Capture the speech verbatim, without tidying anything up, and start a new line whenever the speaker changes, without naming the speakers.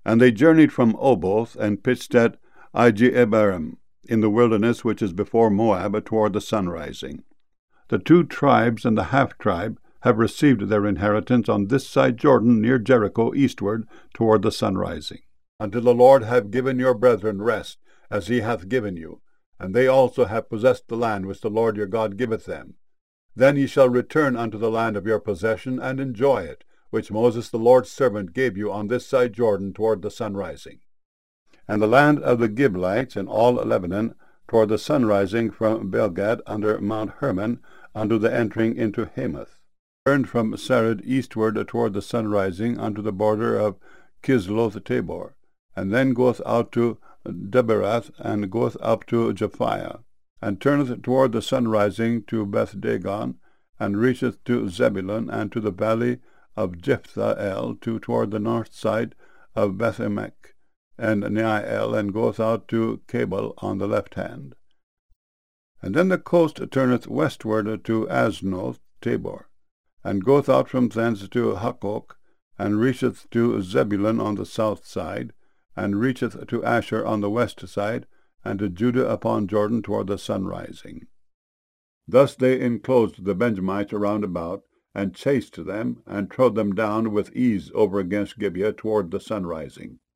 And they journeyed from Oboth, and pitched at Ijeabarim, in the wilderness which is before Moab, toward the sunrising. The two tribes and the half-tribe have received their inheritance on this side Jordan, near Jericho, eastward, toward the sunrising, until the Lord have given your brethren rest, as he hath given you, and they also have possessed the land which the Lord your God giveth them. Then ye shall return unto the land of your possession, and enjoy it, which Moses the Lord's servant gave you on this side Jordan toward the sunrising. And the land of the Gibeonites in all Lebanon, toward the sunrising from Belgad under Mount Hermon, unto the entering into Hamath, turned from Sarid eastward toward the sunrising unto the border of Kisloth Tabor, and then goeth out to Deberath, and goeth up to Japhiah, and turneth toward the sunrising to Beth-dagon, and reacheth to Zebulun, and to the valley of Jephthahel, to toward the north side of Beth-emek, and Neiel, and goeth out to Cabal on the left hand. And then the coast turneth westward to Aznoth Tabor, and goeth out from thence to Hukkok, and reacheth to Zebulun on the south side, and reacheth to Asher on the west side, and to Judah upon Jordan toward the sunrising. Thus they enclosed the Benjamites around about, and chased them, and trode them down with ease over against Gibeah toward the sunrising.